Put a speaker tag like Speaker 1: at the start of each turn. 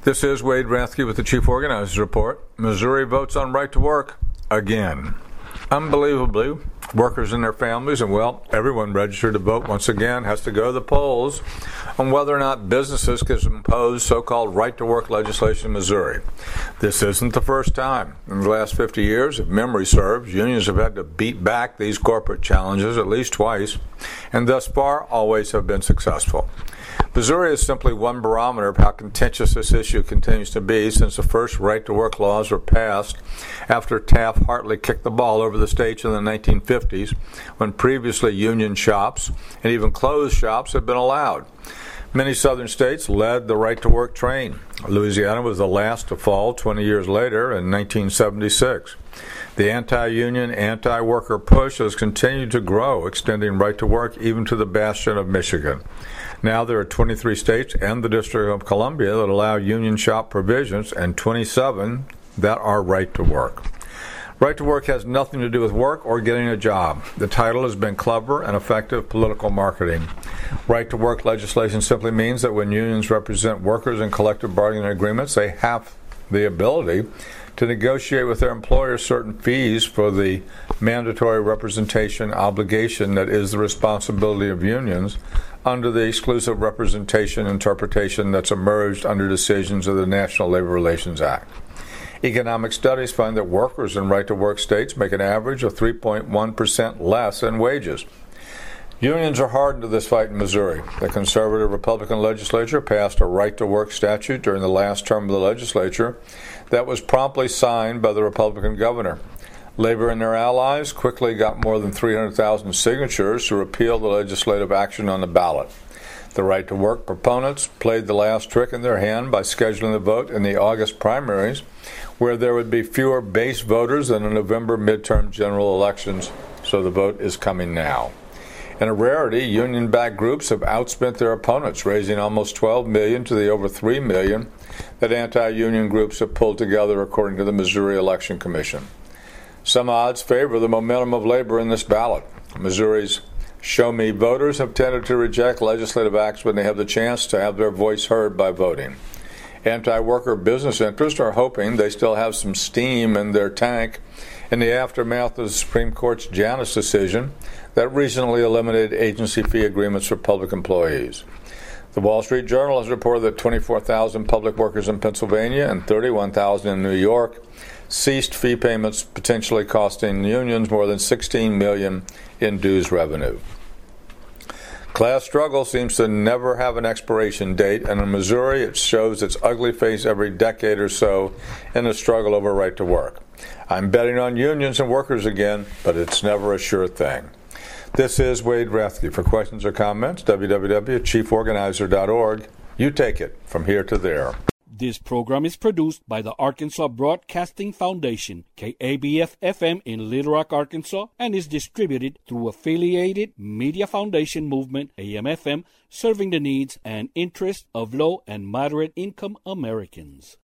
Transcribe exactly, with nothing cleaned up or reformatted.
Speaker 1: This is Wade Rathke with the Chief Organizers Report. Missouri votes on right to work again. Unbelievably, workers and their families, and well, everyone registered to vote once again has to go to the polls on whether or not businesses can impose so-called right-to-work legislation in Missouri. This isn't the first time. In the last fifty years, if memory serves, unions have had to beat back these corporate challenges at least twice, and thus far always have been successful. Missouri is simply one barometer of how contentious this issue continues to be since the first right-to-work laws were passed after Taft-Hartley kicked the ball over the states in the nineteen fifties, when previously union shops and even closed shops had been allowed. Many southern states led the right-to-work train. Louisiana was the last to fall twenty years later in nineteen seventy-six. The anti-union, anti-worker push has continued to grow, extending right to work even to the bastion of Michigan. Now there are twenty-three states and the District of Columbia that allow union shop provisions, and twenty-seven that are right to work. Right to work has nothing to do with work or getting a job. The title has been clever and effective political marketing. Right to work legislation simply means that when unions represent workers in collective bargaining agreements, they have the ability to negotiate with their employers certain fees for the mandatory representation obligation that is the responsibility of unions under the exclusive representation interpretation that's emerged under decisions of the National Labor Relations Act. Economic studies find that workers in right-to-work states make an average of three point one percent less in wages. Unions are hardened to this fight in Missouri. The conservative Republican legislature passed a right-to-work statute during the last term of the legislature that was promptly signed by the Republican governor. Labor and their allies quickly got more than three hundred thousand signatures to repeal the legislative action on the ballot. The right-to-work proponents played the last trick in their hand by scheduling the vote in the August primaries, where there would be fewer base voters than in November midterm general elections, so the vote is coming now. In a rarity, union-backed groups have outspent their opponents, raising almost twelve million dollars to the over three million dollars that anti-union groups have pulled together, according to the Missouri Election Commission. Some odds favor the momentum of labor in this ballot. Missouri's show-me voters have tended to reject legislative acts when they have the chance to have their voice heard by voting. Anti-worker business interests are hoping they still have some steam in their tank in the aftermath of the Supreme Court's Janus decision that recently eliminated agency fee agreements for public employees. The Wall Street Journal has reported that twenty-four thousand public workers in Pennsylvania and thirty-one thousand in New York ceased fee payments, potentially costing unions more than sixteen million dollars in dues revenue. Class struggle seems to never have an expiration date, and in Missouri it shows its ugly face every decade or so in the struggle over right to work. I'm betting on unions and workers again, but it's never a sure thing. This is Wade Rathke. For questions or comments, w w w dot chief organizer dot org. You take it from here to there.
Speaker 2: This program is produced by the Arkansas Broadcasting Foundation, K A B F F M in Little Rock, Arkansas, and is distributed through Affiliated Media Foundation Movement, A M F M, serving the needs and interests of low and moderate income Americans.